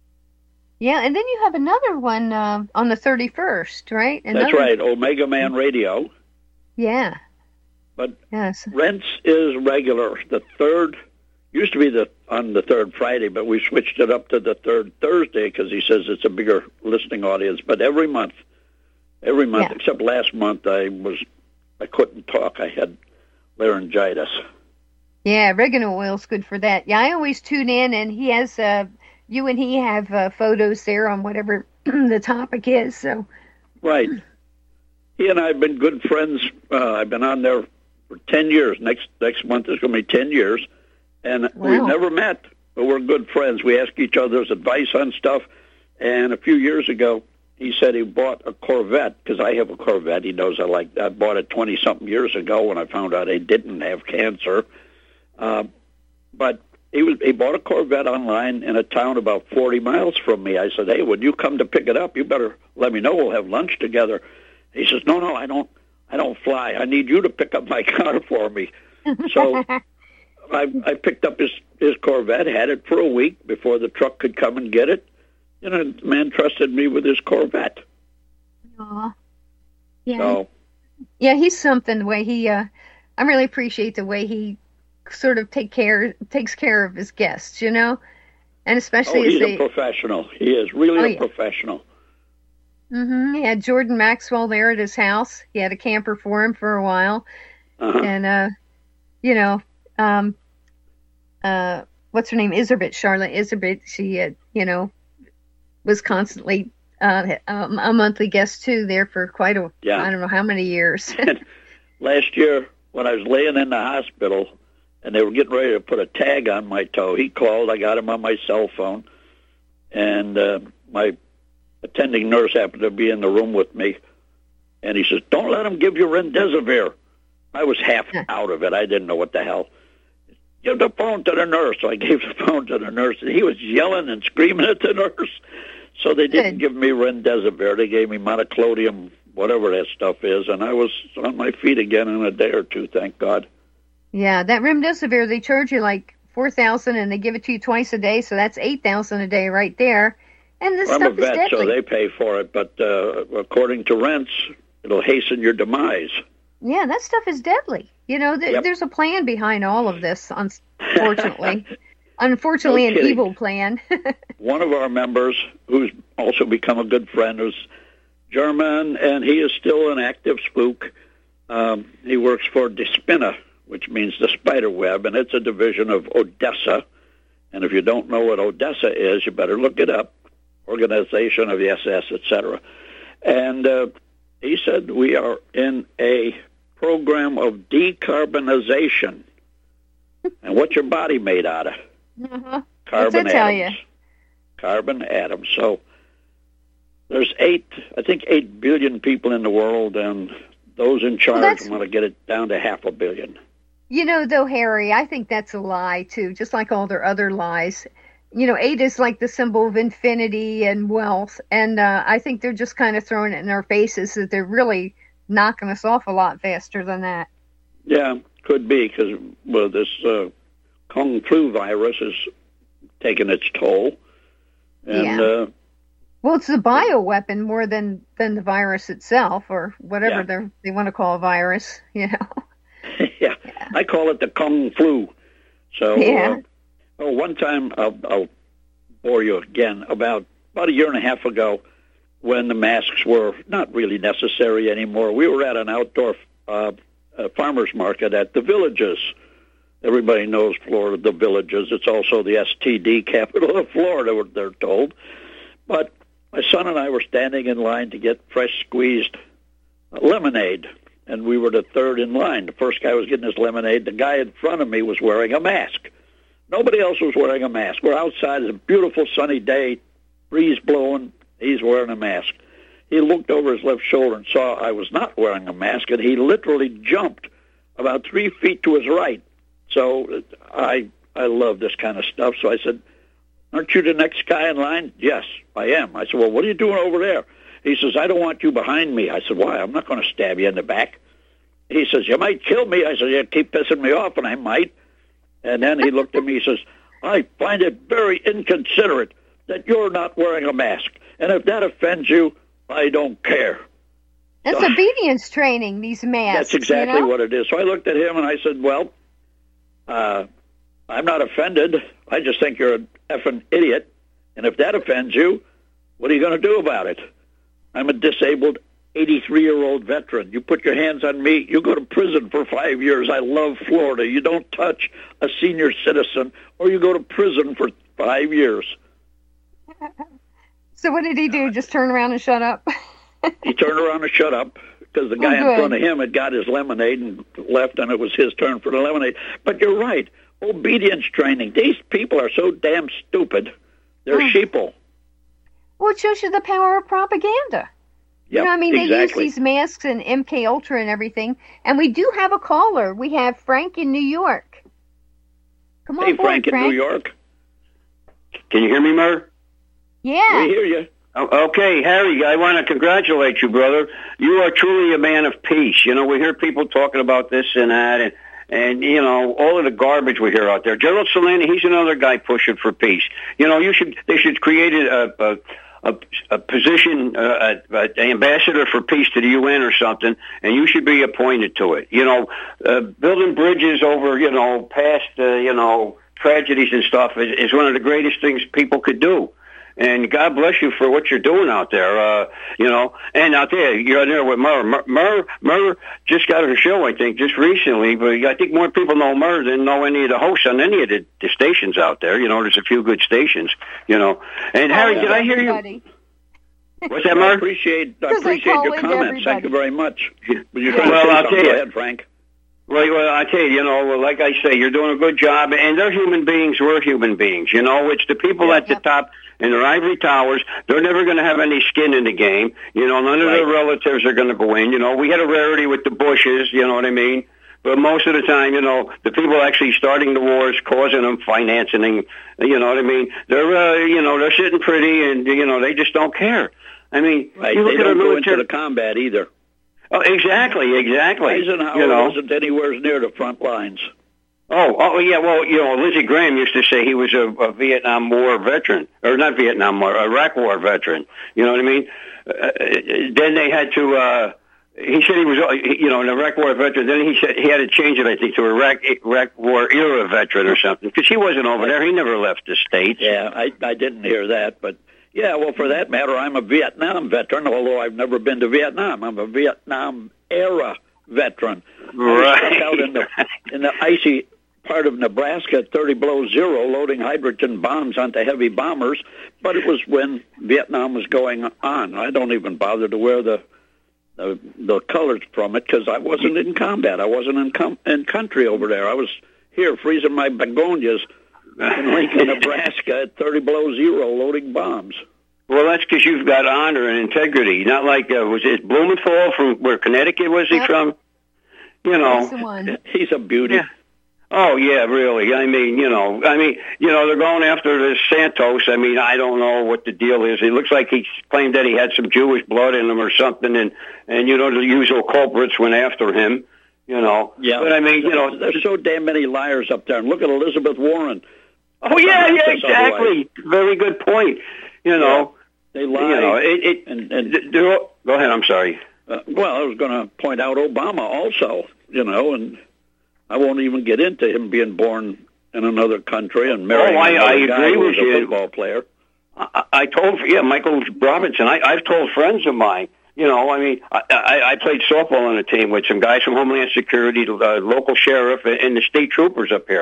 Yeah, and then you have another one uh, on the thirty-first, right? Another... That's right, Omega Man Radio. Yeah. But yes. Rense is regular. The third, used to be the on the third Friday, but we switched it up to the third Thursday because he says it's a bigger listening audience. But every month, every month, yeah. except last month, I was I couldn't talk. I had laryngitis. Yeah, oregano oil's good for that. Yeah, I always tune in, and he has... Uh, You and he have uh, photos there on whatever the topic is. So, right. He and I have been good friends. Uh, I've been on there for ten years. Next next month is going to be ten years. And wow. We've never met, but we're good friends. We ask each other's advice on stuff. And a few years ago, he said he bought a Corvette, because I have a Corvette. He knows I like that. I bought it twenty-something years ago when I found out I didn't have cancer. Uh, but... He was he bought a Corvette online in a town about forty miles from me. I said, hey, when you come to pick it up, you better let me know. We'll have lunch together. He says, no, no, I don't I don't fly. I need you to pick up my car for me. So I I picked up his, his Corvette, had it for a week before the truck could come and get it. You know, the man trusted me with his Corvette. Aw. Yeah. So, yeah, he's something the way he, uh, I really appreciate the way he sort of take care takes care of his guests, you know, and especially oh, he's as they, a professional. He is really oh, a yeah. professional. Mm-hmm. He had Jordan Maxwell there at his house. He had a camper for him for a while, uh-huh. and uh, you know, um, uh, what's her name? Iserbit, Charlotte Iserbit. She, uh, you know, was constantly uh, um, a monthly guest too there for quite a yeah. I don't know how many years. Last year, when I was laying in the hospital. And they were getting ready to put a tag on my toe. He called. I got him on my cell phone. And uh, my attending nurse happened to be in the room with me. And he says, don't let him give you remdesivir. I was half out of it. I didn't know what the hell. Give the phone to the nurse. So I gave the phone to the nurse. And he was yelling and screaming at the nurse. So they didn't Good. give me remdesivir. They gave me monoclonium, whatever that stuff is. And I was on my feet again in a day or two, thank God. Yeah, that remdesivir, they charge you like four thousand dollars and they give it to you twice a day, so that's eight thousand dollars a day right there. And this well, stuff I'm a vet, is deadly. so they pay for it, but uh, according to Rense, it'll hasten your demise. Yeah, that stuff is deadly. You know, th- yep. there's a plan behind all of this, unfortunately. Unfortunately, no an kidding. evil plan. One of our members, who's also become a good friend, is German, and he is still an active spook. Um, he works for Despina, which means the spider web, and it's a division of Odessa. And if you don't know what Odessa is, you better look it up. Organization of the S S, et cetera. And uh, he said we are in a program of decarbonization. And what's your body made out of? Uh-huh. Carbon What's it tell atoms. You? Carbon atoms. So there's eight, I think eight billion people in the world, and those in charge well, want to get it down to half a billion. You know, though, Harry, I think that's a lie, too, just like all their other lies. You know, eight is like the symbol of infinity and wealth, and uh, I think they're just kind of throwing it in our faces that they're really knocking us off a lot faster than that. Yeah, could be, because well, this uh, Kung Flu virus is taking its toll. And, yeah. Uh, well, it's the bioweapon more than, than the virus itself, or whatever yeah. they want to call a virus, you know. yeah. yeah, I call it the Kung Flu. So, yeah. uh, oh, one time, I'll, I'll bore you again, about, about a year and a half ago, when the masks were not really necessary anymore, we were at an outdoor uh, uh, farmer's market at the Villages. Everybody knows Florida, the Villages. It's also the S T D capital of Florida, they're told. But my son and I were standing in line to get fresh squeezed lemonade, and we were the third in line. The first guy was getting his lemonade. The guy in front of me was wearing a mask. Nobody else was wearing a mask. We're outside. It's a beautiful sunny day, breeze blowing. He's wearing a mask. He looked over his left shoulder and saw I was not wearing a mask, and he literally jumped about three feet to his right. So I I love this kind of stuff. So I said, aren't you the next guy in line? Yes, I am. I said, well, what are you doing over there? He says, I don't want you behind me. I said, why? I'm not going to stab you in the back. He says, you might kill me. I said, yeah, keep pissing me off, and I might. And then he looked at me, he says, I find it very inconsiderate that you're not wearing a mask. And if that offends you, I don't care. That's so, obedience training, these masks. That's exactly you know? what it is. So I looked at him and I said, well, uh, I'm not offended. I just think you're an effing idiot. And if that offends you, what are you going to do about it? I'm a disabled eighty-three-year-old veteran. You put your hands on me, you go to prison for five years. I love Florida. You don't touch a senior citizen, or you go to prison for five years. So what did he do? Just turn around and shut up? He turned around and shut up because the guy oh, in front of him had got his lemonade and left, and it was his turn for the lemonade. But you're right. Obedience training. These people are so damn stupid. They're oh. sheeple. Well, it shows you the power of propaganda. Yep, you know, I mean, they exactly. use these masks and M K Ultra and everything. And we do have a caller. We have Frank in New York. Come on, hey, board, Frank in Frank. New York. Can you hear me, Mer? Yeah. We hear you. Oh, okay, Harry, I want to congratulate you, brother. You are truly a man of peace. You know, we hear people talking about this and that, and, and you know, all of the garbage we hear out there. General Solana, he's another guy pushing for peace. You know, you should they should create a... a A, a position, uh, an ambassador for peace to the U N or something, and you should be appointed to it. You know, uh, building bridges over, you know, past, uh, you know, tragedies and stuff is, is one of the greatest things people could do. And God bless you for what you're doing out there, uh, you know. And out there, you're there with Mer. Mer, Mer, Mer just got her show, I think, just recently. But I think more people know Mer than know any of the hosts on any of the, the stations out there. You know, there's a few good stations, you know. And, oh, Harry, yeah, did I hear everybody. you? What's that, Mer? I appreciate, I appreciate your comments. Everybody. Thank you very much. Yeah. Well, well I'll tell you. Go ahead, Frank. Well, well, I tell you, you know, like I say, you're doing a good job, and they're human beings, we're human beings, you know. It's the people yeah, at the yeah. top in their ivory towers, they're never going to have any skin in the game, you know, none of right. their relatives are going to go in, you know. We had a rarity with the Bushes, you know what I mean? But most of the time, you know, the people actually starting the wars, causing them, financing them, you know what I mean? They're, uh, you know, they're sitting pretty, and, you know, they just don't care. I mean, right. you look they at don't our go military... into the combat either. Oh, exactly, exactly. Eisenhower you know. wasn't anywhere near the front lines. Oh, oh, yeah. Well, you know, Lindsey Graham used to say he was a, a Vietnam War veteran, or not Vietnam War, Iraq War veteran. You know what I mean? Uh, then they had to. Uh, he said he was, you know, an Iraq War veteran. Then he said he had to change it, I think, to Iraq Iraq War era veteran or something, because he wasn't over there. He never left the States. Yeah, I I didn't hear that, but. Yeah, well, for that matter, I'm a Vietnam veteran, although I've never been to Vietnam. I'm a Vietnam-era veteran. Right. I was stuck out in the, in the icy part of Nebraska at thirty below zero, loading hydrogen bombs onto heavy bombers, but it was when Vietnam was going on. I don't even bother to wear the the, the colors from it because I wasn't in combat. I wasn't in, com- in country over there. I was here freezing my begonias in Lincoln, Nebraska at thirty below zero, loading bombs. Well, that's because you've got honor and integrity. Not like, uh, was it Blumenthal from where Connecticut was he yep. from? You know. That's the one. He's a beauty. Yeah. Oh, yeah, really. I mean, you know, I mean, you know, they're going after this Santos. I mean, I don't know what the deal is. It looks like he claimed that he had some Jewish blood in him or something, and, and you know, the usual culprits went after him, you know. Yeah. But, I mean, you know. There's so damn many liars up there. And look at Elizabeth Warren. Oh, yeah, yeah, exactly. Very good point. You know. They lie. You know, it, it, and, and, go ahead, I'm sorry. Uh, well, I was going to point out Obama also, you know, and I won't even get into him being born in another country and marrying oh, I, another I guy agree who was with a you. football player. I, I told, yeah, Michael Robinson. I, I've told friends of mine, you know, I mean, I, I, I played softball on a team with some guys from Homeland Security, the uh, local sheriff, and the state troopers up here.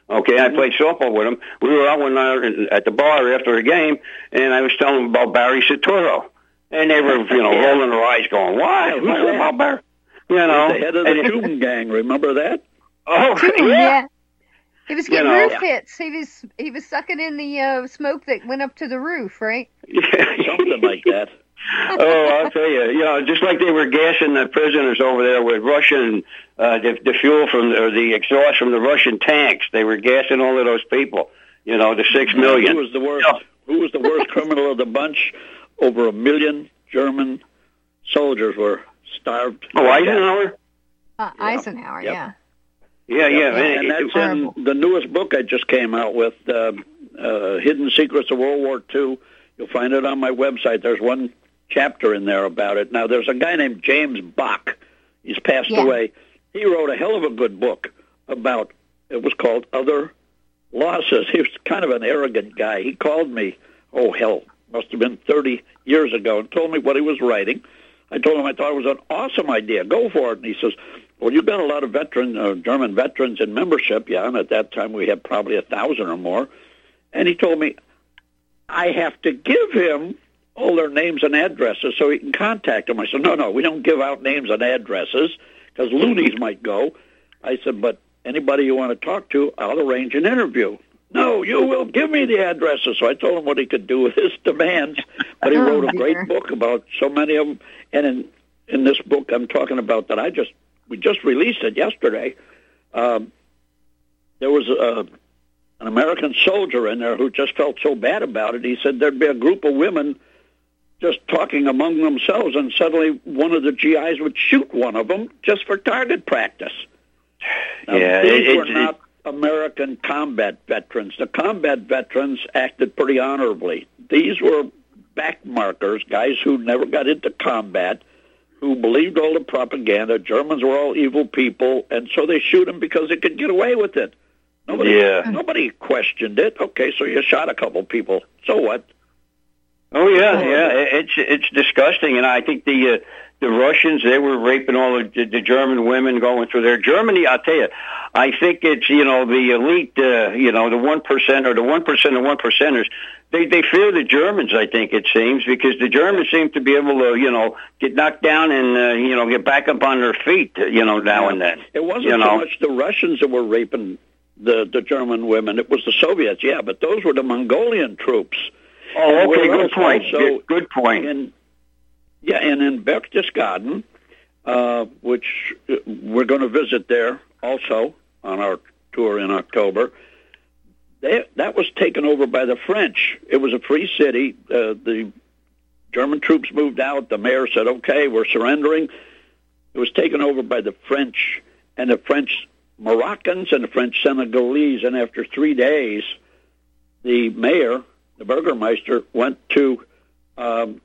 Okay, I played softball with him. We were out one night at the bar after a game, and I was telling them about Barry Soetoro. And they were, you know, Yeah. rolling their eyes going, what? Yeah, Who's that about Barry? You know. The head of the Tune Gang, remember that? Oh, yeah. yeah. He was You getting know. roof hits. He was he was sucking in the uh, smoke that went up to the roof, right? Something like that. Oh, I'll tell you, you know, just like they were gassing the prisoners over there with Russian, uh, the, the fuel from, or the exhaust from the Russian tanks. They were gassing all of those people, you know, the six million. Who was the worst? Who was the worst criminal of the bunch? Over a million German soldiers were starved. Oh, Eisenhower? Uh, Eisenhower, Yep. yeah. Yeah, yeah. And, man, and that's Horrible. in the newest book I just came out with, uh, uh, Hidden Secrets of World War Two. You'll find it on my website. There's one chapter in there about it. Now, there's a guy named James Bach. He's passed Yeah. away. He wrote a hell of a good book about, it was called Other Losses. He was kind of an arrogant guy. He called me, oh, hell, must have been thirty years ago, and told me what he was writing. I told him I thought it was an awesome idea. Go for it. And he says, well, you've got a lot of veteran, uh, German veterans in membership. Yeah, and at that time we had probably a thousand or more. And he told me, I have to give him all their names and addresses so he can contact them. I said, no, no, we don't give out names and addresses because loonies might go. I said, but anybody you want to talk to, I'll arrange an interview. No, you will give me the addresses. So I told him what he could do with his demands. But he Oh, wrote a dear. great book about so many of them. And in, in this book I'm talking about that I just, we just released it yesterday. Um, there was a, an American soldier in there who just felt so bad about it. He said there'd be a group of women just talking among themselves, and suddenly one of the G Is would shoot one of them just for target practice. Now, Yeah, these it- were it- not American combat veterans. The combat veterans acted pretty honorably. These were backmarkers, guys who never got into combat, who believed all the propaganda. Germans were all evil people, and so they shoot them because they could get away with it. Nobody, Yeah. nobody questioned it. Okay, so you shot a couple people. So what? Oh yeah, yeah. It's it's disgusting, and I think the uh, the Russians, they were raping all the, the German women going through there. Germany, I'll tell you, I think it's you know the elite, uh, you know the one percent or the one percent of one percenters. They they fear the Germans. I think it seems because the Germans seem to be able to you know get knocked down and uh, you know get back up on their feet you know now and then. It wasn't you so know? much the Russians that were raping the the German women. It was the Soviets, yeah, but those were the Mongolian troops. Oh, And okay, we're good also- point. So Good- good point. In, yeah, and in Berchtesgaden, uh, which uh, we're going to visit there also on our tour in October, they, that was taken over by the French. It was a free city. Uh, the German troops moved out. The mayor said, okay, we're surrendering. It was taken over by the French and the French Moroccans and the French Senegalese. And after three days, the mayor, the Burgermeister, went to um,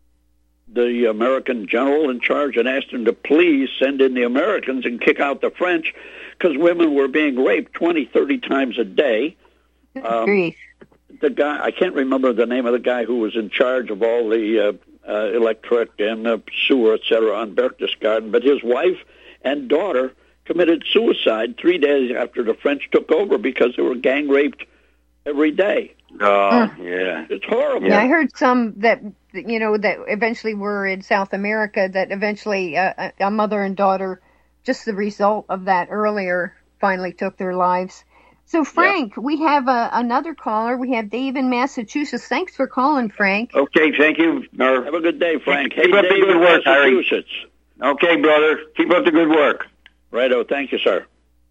the American general in charge and asked him to please send in the Americans and kick out the French because women were being raped twenty, thirty times a day. Um, Grief. the guy, I can't remember the name of the guy who was in charge of all the uh, uh, electric and uh, sewer, et cetera, on Berchtesgaden, but his wife and daughter committed suicide three days after the French took over because they were gang raped every day. Oh, yeah. It's horrible. Yeah, I heard some that you know that eventually were in South America. That eventually uh, a mother and daughter, just the result of that earlier, finally took their lives. So, Frank, we have uh, another caller. We have Dave in Massachusetts. Thanks for calling, Frank. Okay, thank you. Or, Have a good day, Frank. Keep Hey, up the Dave good in work, Harry. Massachusetts. Okay, brother. Keep up the good work. Righto. Thank you, sir.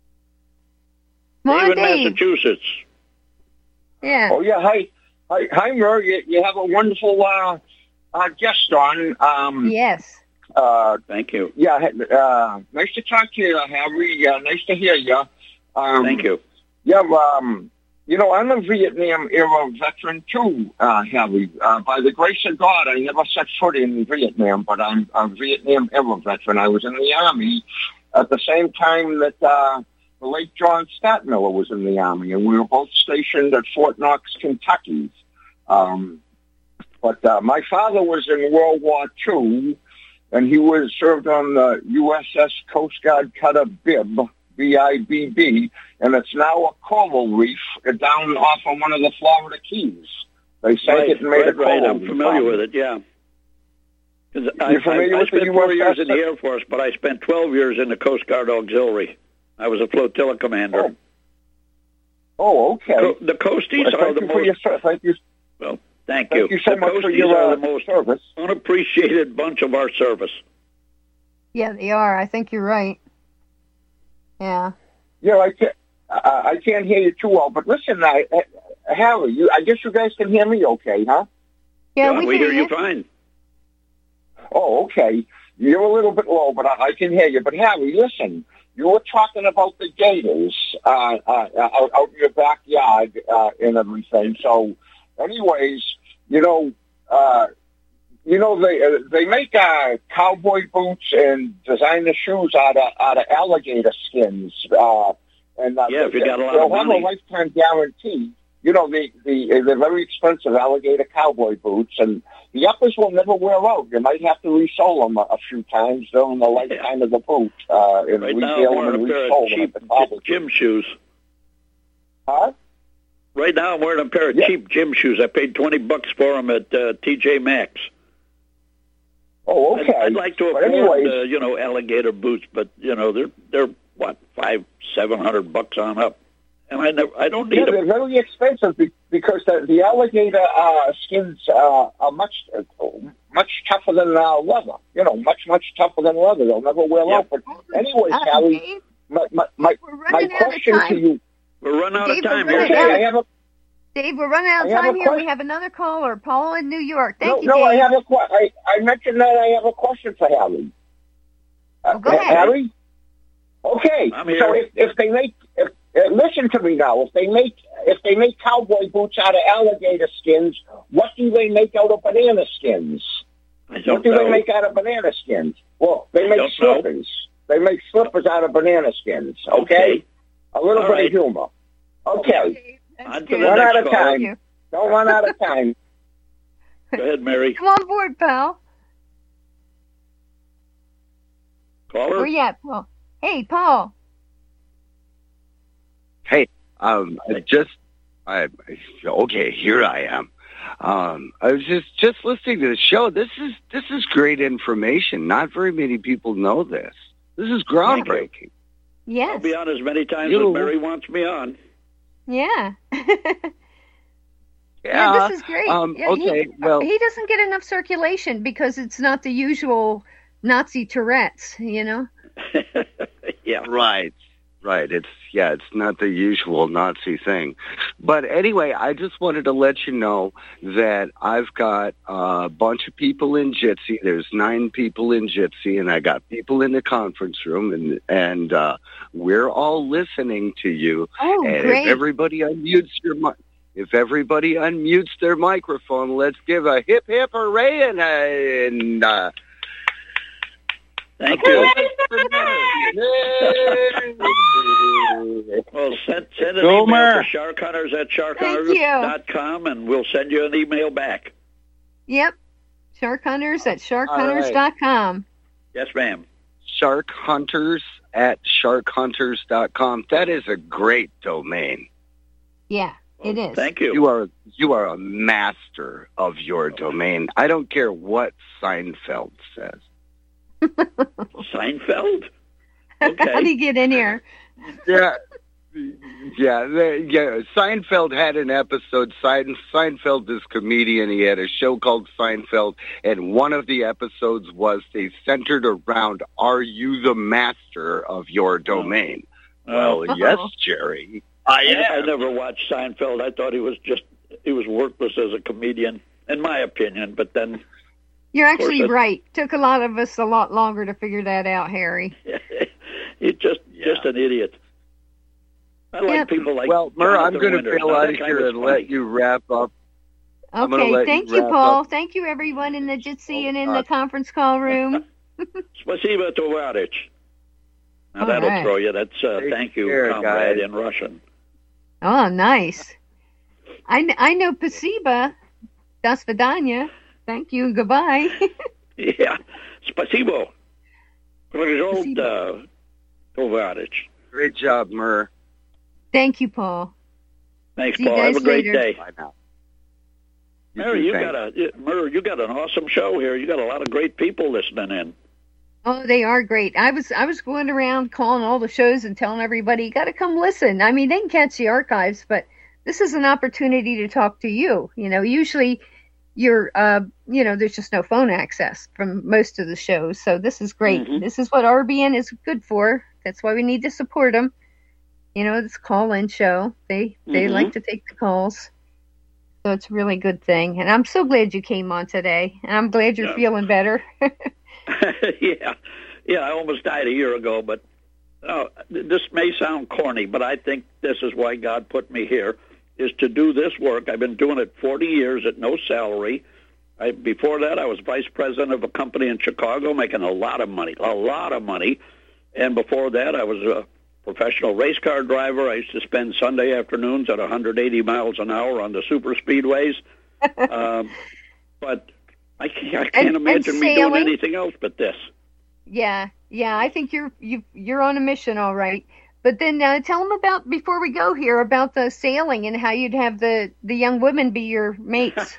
Come on, Dave in Dave. Massachusetts. Yeah. Oh, yeah. Hi, hi, hi, Murray. You, you have a wonderful uh, uh, guest on. Um, yes. Uh, Thank you. Yeah. Uh, nice to talk to you, Harry. Uh, nice to hear you. Um, Thank you. Yeah. Um, you know, I'm a Vietnam era veteran too, uh, Harry. Uh, by the grace of God, I never set foot in Vietnam, but I'm a Vietnam era veteran. I was in the Army at the same time that uh, the late John Statmiller was in the Army, and we were both stationed at Fort Knox, Kentucky. Um, but uh, my father was in World War Two, and he was served on the U S S Coast Guard cutter Bibb, B I B B, and it's now a coral reef down off of one of the Florida Keys. They sank Right, it and made right, a coral right. I'm reef. familiar with it, yeah. 'Cause I, You're familiar I, I with the spent U S four years in the S? Air Force, but I spent twelve years in the Coast Guard Auxiliary. I was a flotilla commander. Oh, oh okay. Co- the Coasties Well, are thank the you for most... your, thank you. Well, thank, Thank you. you so the much Coasties for your, are uh, the most service. unappreciated bunch of our service. Yeah, they are. I think you're right. Yeah. Yeah, I can't, uh, I can't hear you too well, but listen, I, uh, Harry, you, I guess you guys can hear me okay, huh? Yeah, Yeah, we, we hear hear you. you fine. Oh, okay. You're a little bit low, but I, I can hear you. But Harry, listen, you were talking about the gators uh, uh, out, out in your backyard uh, and everything. So, anyways, you know, uh, you know they uh, they make uh, cowboy boots and designer shoes out of out of alligator skins. Uh, and uh, Yeah, if you they, got a lot they'll of have money. a lifetime guarantee. You know, the the they're very expensive alligator cowboy boots, and the uppers will never wear out. You might have to resole them a, a few times during the lifetime of the boot, uh, and Right now, resale I'm them and wearing a pair resole of them cheap at the cowboy gy- gym shoes. Huh? Right now, I'm wearing a pair of Yeah. cheap gym shoes. I paid twenty bucks for them at uh, T J Maxx. Oh, okay. I'd, I'd like to But afford, anyways- uh, you know, alligator boots, but you know, they're they're what five, seven hundred bucks on up, and I never, I don't need Yeah, them. they're very expensive be- because the, the alligator uh, skins uh, are much uh, much tougher than uh, leather. You know, much much tougher than leather. They'll never wear Yeah. out. But anyways, Uh, Harry, Dave, my my my, we're my running out of question to time. you. We're running out Dave, of time we're here. running Okay, out I of- have a Dave, we're running out of I have time a here. We question. have another caller, Paul in New York. no, Thank you, no, Dave. I have a que- I, I mentioned that I have a question for Harry. Uh, Oh, go ahead. Harry. Okay, I'm here. so if, if they make if, uh, listen to me now, if they make if they make cowboy boots out of alligator skins, what do they make out of banana skins? I What don't do know. they make out of banana skins? Well, they I make don't know. slippers. They make slippers out of banana skins. Okay, Okay. a little All bit right. of humor. Okay, Dave, that's On to good. the run next out of caller. Thank time. you. Don't run out of time. Go ahead, Mary. Come on board, pal. Caller. Where you at, Paul? Hey, Paul. Hey, um, I just, I, okay, here I am. Um, I was just, just listening to the show. This is, this is great information. Not very many people know this. This is groundbreaking. Yes. I'll be on as many times You- as Mary wants me on. Yeah. Yeah. Yeah, this is great. Um, Yeah, okay, he, well, he doesn't get enough circulation because it's not the usual Nazi Tourette's, you know? Yeah. right, right. It's, yeah, it's not the usual Nazi thing. But anyway, I just wanted to let you know that I've got a bunch of people in Jitsi. There's nine people in Jitsi, and I got people in the conference room, and and uh, we're all listening to you. Oh, and great. if everybody unmutes your mic, if everybody unmutes their microphone, let's give a hip hip hooray and a, and uh, Thank you. Well, send, send an Go, email Mer. to shark hunters at shark Thank hunters you. dot com, and we'll send you an email back. Yep. Shark Hunters at shark hunters dot com. Yes, ma'am. Shark Hunters at shark hunters dot com. That is a great domain. Yeah, it is. Thank you. You are you are a master of your domain. I don't care what Seinfeld says. Seinfeld? How do Okay. you get in here? Yeah, yeah, the- yeah. Seinfeld had an episode. Sein, Seinfeld is comedian. He had a show called Seinfeld, and one of the episodes was they centered around, "Are you the master of your domain?" Oh. Well, yes, Jerry. I I, I am. never watched Seinfeld. I thought he was just he was worthless as a comedian, in my opinion. But then You're Of course actually it- right. Took a lot of us a lot longer to figure that out, Harry. he's just Yeah. just an idiot. I like Yep. people like Well, Mer, I'm Jonathan going to Winters. bail Now, out that of guy here was and funny. let you wrap up. I'm gonna Okay, let thank you you, wrap Paul. up. Thank you, everyone in the Jitsi and in God. the conference call room. Spasibo tovarich. Now All that'll right. throw you. That's uh, Take thank you, care, comrade, guys. in Russian. Oh, nice. I, kn- I know Pasiba. Das vidanya. Thank you. Goodbye. Yeah. Spasibo. Прожил, uh, tovarich. Great job, Murr. Thank you, Paul. Thanks, See you Paul. guys Have a great later. day. Bye now. Mary, too, you thanks. got a Murr, you got an awesome show here. You got a lot of great people listening in. Oh, they are great. I was I was going around calling all the shows and telling everybody, you got to come listen. I mean, they can catch the archives, but this is an opportunity to talk to you. You know, usually you're, uh, you know, there's just no phone access from most of the shows. So this is great. Mm-hmm. This is what R B N is good for. That's why we need to support them. You know, it's a call-in show. They they Mm-hmm. like to take the calls. So it's a really good thing. And I'm so glad you came on today. And I'm glad you're Yeah. feeling better. yeah, yeah. I almost died a year ago, but uh, this may sound corny, but I think this is why God put me here, is to do this work. I've been doing it forty years at no salary. I, before that, I was vice president of a company in Chicago, making a lot of money, a lot of money. And before that, I was a professional race car driver. I used to spend Sunday afternoons at one hundred eighty miles an hour on the super speedways. um, but I can't, I can't And- imagine and me doing sailing? anything else but this. Yeah, yeah, I think you're you you're on a mission, all right. But then uh, tell them about, before we go here, about the sailing and how you'd have the the young women be your mates.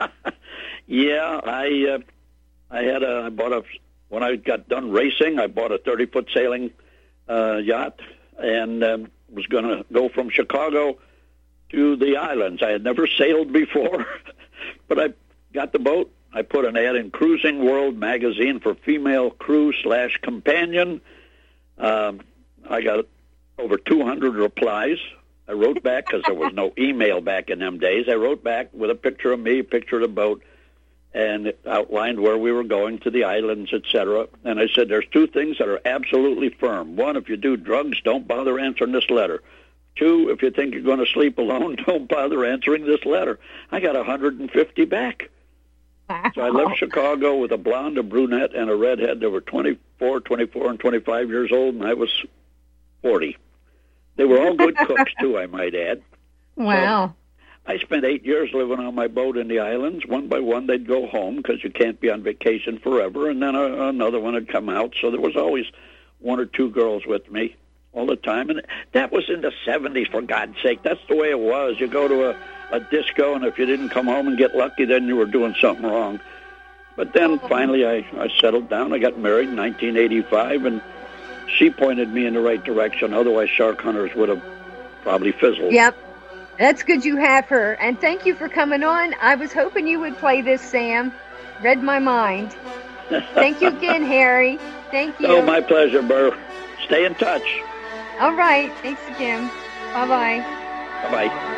Yeah, I uh, I had a I bought a when I got done racing, I bought a thirty foot sailing uh, yacht and um, was going to go from Chicago to the islands. I had never sailed before, but I got the boat. I put an ad in Cruising World magazine for female crew slash companion. Um, I got over two hundred replies. I wrote back because there was no email back in them days. I wrote back with a picture of me, a picture of the boat, and it outlined where we were going to the islands, et cetera. And I said, there's two things that are absolutely firm. One, if you do drugs, don't bother answering this letter. Two, if you think you're going to sleep alone, don't bother answering this letter. I got one hundred fifty back. So I left Chicago with a blonde, a brunette, and a redhead. They were twenty-four, twenty-four, and twenty-five years old, and I was forty. They were all good cooks, too, I might add. Wow. I spent eight years living on my boat in the islands. One by one, they'd go home because you can't be on vacation forever, and then a, another one would come out. So there was always one or two girls with me all the time. And that was in the seventies, for God's sake. That's the way it was. You go to a, a disco, and if you didn't come home and get lucky, then you were doing something wrong. But then finally I, I settled down. I got married in nineteen eighty-five, and she pointed me in the right direction. Otherwise, shark hunters would have probably fizzled. Yep. That's good you have her. And thank you for coming on. I was hoping you would play this, Sam. Read my mind. Thank you again, Harry. Thank you. Oh, my pleasure, Burr. Stay in touch. All right. Thanks again. Bye-bye. Bye-bye.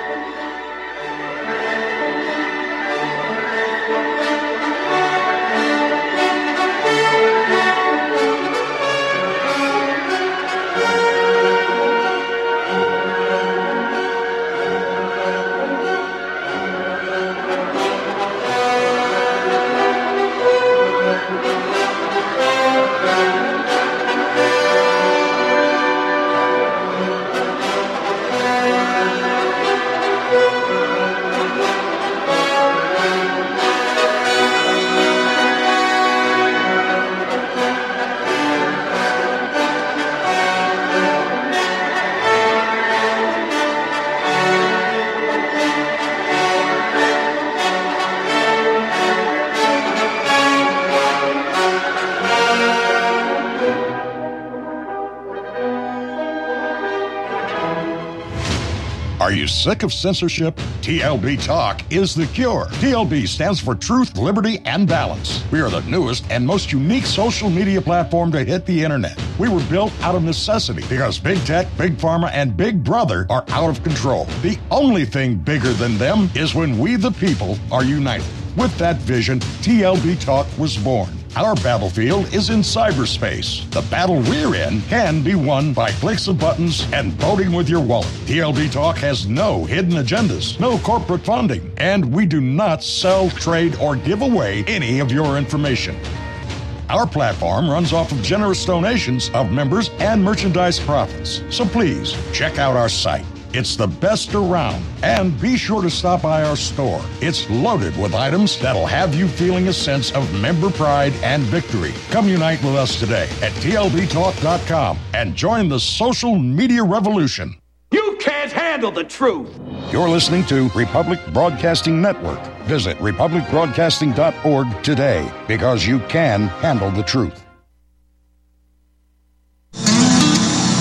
Are you sick of censorship? T L B Talk is the cure. T L B stands for Truth, Liberty, and Balance. We are the newest and most unique social media platform to hit the internet. We were built out of necessity because big tech, big pharma, and big brother are out of control. The only thing bigger than them is when we the people are united. With that vision, T L B Talk was born. Our battlefield is in cyberspace. The battle we're in can be won by clicks of buttons and voting with your wallet. T L B Talk has no hidden agendas, no corporate funding, and we do not sell, trade, or give away any of your information. Our platform runs off of generous donations of members and merchandise profits. So please check out our site, It's the best around. And be sure to stop by our store. It's loaded with items that'll have you feeling a sense of member pride and victory. Come unite with us today at T L B talk dot com and join the social media revolution. You can't handle the truth. You're listening to Republic Broadcasting Network. Visit republic broadcasting dot org today because you can handle the truth.